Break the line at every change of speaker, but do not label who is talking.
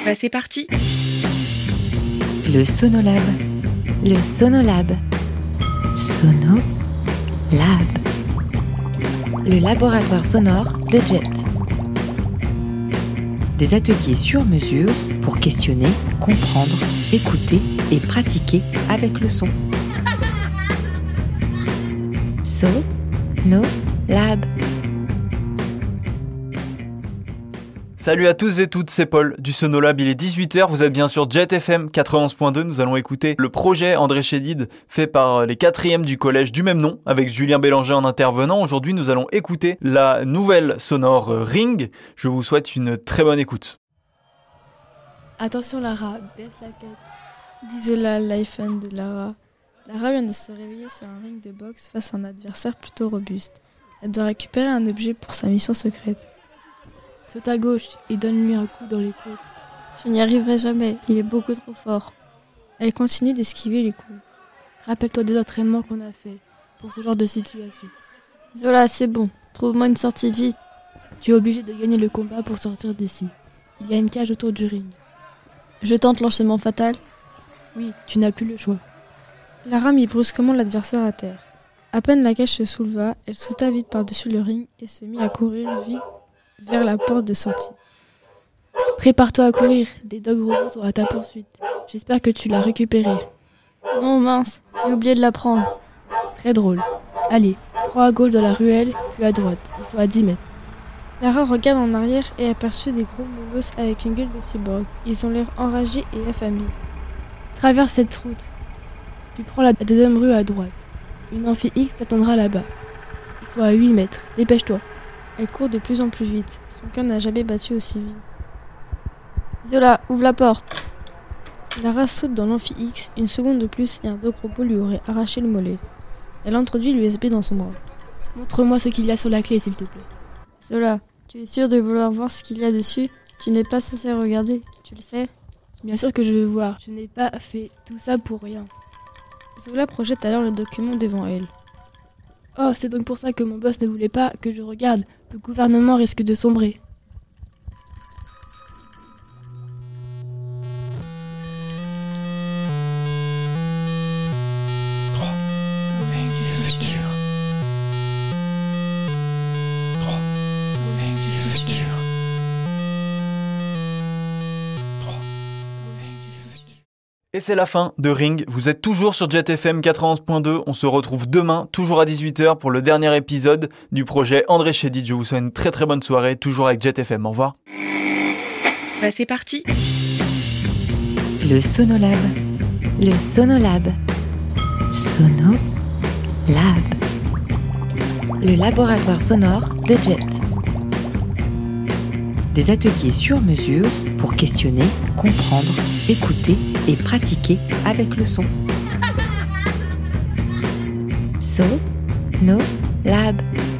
C'est parti.
Le Sonolab. Le Sonolab. Sonolab. Le laboratoire sonore de Jet. Des ateliers sur mesure pour questionner, comprendre, écouter et pratiquer avec le son. Sonolab.
Salut à tous et toutes, c'est Paul du Sonolab, il est 18h, vous êtes bien sur Jet FM 91.2, nous allons écouter le projet André Chédid fait par les 4e du collège du même nom avec Julien Bélanger en intervenant. Aujourd'hui nous allons écouter la nouvelle sonore Ring, je vous souhaite une très bonne écoute.
Attention Lara, baisse la tête. Dit Zola, l'iPhone de Lara. Lara vient de se réveiller sur un ring de boxe face à un adversaire plutôt robuste. Elle doit récupérer un objet pour sa mission secrète. Saute à gauche et donne-lui un coup dans les côtes.
Je n'y arriverai jamais, il est beaucoup trop fort.
Elle continue d'esquiver les coups.
Rappelle-toi des entraînements qu'on a fait pour ce genre de situation. Zola, c'est bon, trouve-moi une sortie vite.
Tu es obligé de gagner le combat pour sortir d'ici. Il y a une cage autour du ring.
Je tente l'enchaînement fatal.
Oui, tu n'as plus le choix. Lara mit brusquement l'adversaire à terre. À peine la cage se souleva, elle sauta vite par-dessus le ring et se mit à courir vite vers la porte de sortie. Prépare-toi à courir, des dogs robots sont à ta poursuite. J'espère que tu l'as récupéré.
Non mince, j'ai oublié de la prendre.
Très drôle. Allez, prends à gauche dans la ruelle, puis à droite, ils sont à 10 mètres. Lara regarde en arrière et aperçut des gros molosses avec une gueule de cyborg. Ils ont l'air enragés et affamés. Traverse cette route, puis prends la deuxième rue à droite. Une amphi X t'attendra là-bas. Ils sont à 8 mètres, dépêche-toi. Elle court de plus en plus vite. Son cœur n'a jamais battu aussi vite.
Zola, ouvre la porte.
Lara saute dans l'amphi X. Une seconde de plus et un dog robot lui aurait arraché le mollet. Elle introduit l'USB dans son bras. Montre-moi ce qu'il y a sur la clé, s'il te plaît.
Zola, tu es sûr de vouloir voir ce qu'il y a dessus? Tu n'es pas censé regarder, tu le sais?
Bien sûr que je veux voir. Je n'ai pas fait tout ça pour rien. Zola projette alors le document devant elle. Oh, c'est donc pour ça que mon boss ne voulait pas que je regarde. Le gouvernement risque de sombrer.
Et c'est la fin de Ring, vous êtes toujours sur Jet FM 91.2, on se retrouve demain, toujours à 18h pour le dernier épisode du projet André Chédid. Je vous souhaite une très très bonne soirée, toujours avec Jet FM, au revoir.
C'est parti.
Le Sonolab. Le Sonolab. Sonolab. Le laboratoire sonore de Jet. Des ateliers sur mesure pour questionner, comprendre, écouter et pratiquer avec le son. Sonolab.